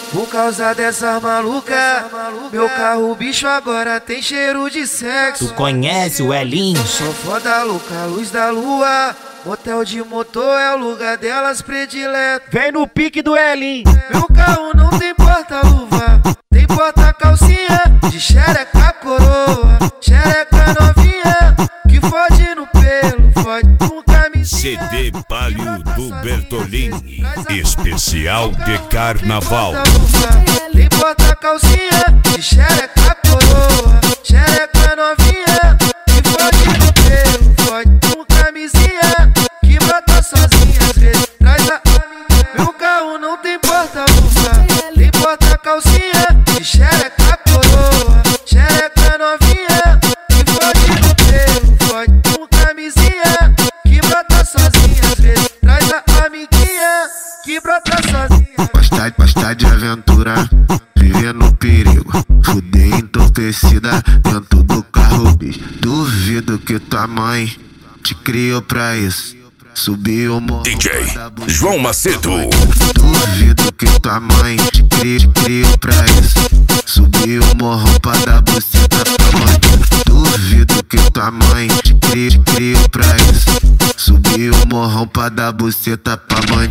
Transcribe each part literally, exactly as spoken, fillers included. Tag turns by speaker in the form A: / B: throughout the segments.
A: Por causa dessa maluca, meu carro bicho agora tem cheiro de sexo.
B: Tu conhece o Elinho?
A: Sou foda louca, luz da lua. Motel de motor é o lugar delas predileto.
B: Vem no pique do Elinho.
A: Meu carro não tem porta-luva, tem porta-calcinha de xereca coroa, xereca novinha que fode no pelo, fode com camisinha.
C: C D Palio do Bertolini, especial de carnaval.
A: Tem porta-calcinha de xereca coroa, xereca novinha que fode no pelo, fode com camisinha que brota sozinha, às vezes traz a amiga. Meu carro não tem porta-luva, tem porta-calcinha de xereca coroa, xereca novinha que fode no pelo, fode com camisinha que brota sozinha, às vezes traz a amiguinha que brota sozinha.
D: Gosta, gosta de aventura, viver no perigo, fuder entorpecida dentro do carro, bicho. Duvido que tua mãe te criou pra isso. Subiu o morro
C: D J João Macedo.
D: Duvido que tua mãe te criou, te criou pra isso. Subiu o morro pra dar buceta pra mãe. Duvido que tua mãe te criou, te criou pra isso. Subiu o morro pra dar buceta pra mãe.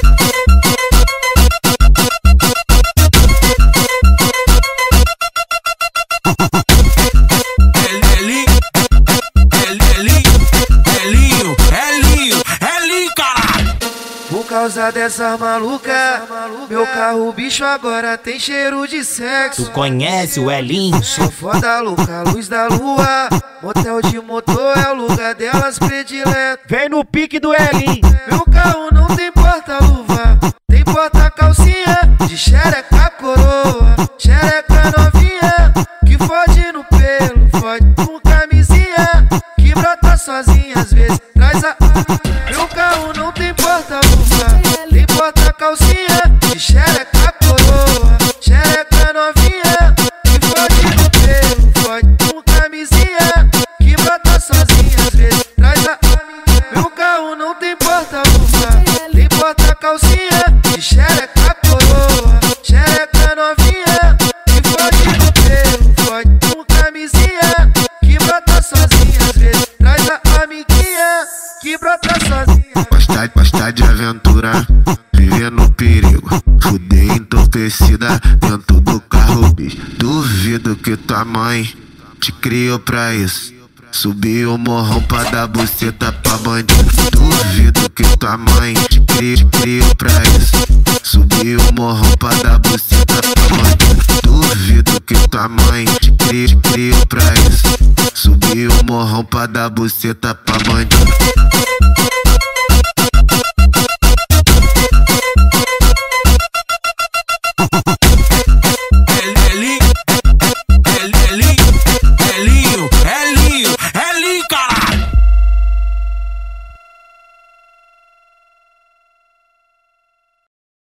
A: Por causa dessa maluca, meu carro bicho agora tem cheiro de sexo.
B: Tu conhece o Elinho?
A: Sou foda louca, luz da lua. Motel de motor é o lugar delas predileto.
B: Vem no pique do Elinho.
A: Meu carro não tem porta-luva, tem porta-calcinha de xereca coroa, xereca novinha que fode no pelo, fode com camisinha que brota sozinha, às vezes traz a amiga. Meu carro não tem porta-luva, tem porta-calcinha de xereca coroa, xereca novinha que fode no pelo, fode com camisinha que brota sozinha, às vezes traz a amiga. Meu carro não tem porta-luva, tem porta-calcinha de xereca coroa, xereca novinha que fode no pelo, fode com camisinha que brota sozinha, às vezes traz a amiguinha que brota sozinha.
D: Gosta, gosta de aventura, viver no perigo, fuder entorpecida dentro do carro, bicho. Duvido que tua mãe te criou pra isso. Subiu o morrão pra dar buceta pra bandido. Duvido que tua mãe te criou, te criou pra isso. Subiu o morrão pra dar buceta pra bandido. Duvido que tua mãe te criou, te criou pra isso. Subiu o morrão pra dar buceta pra bandido.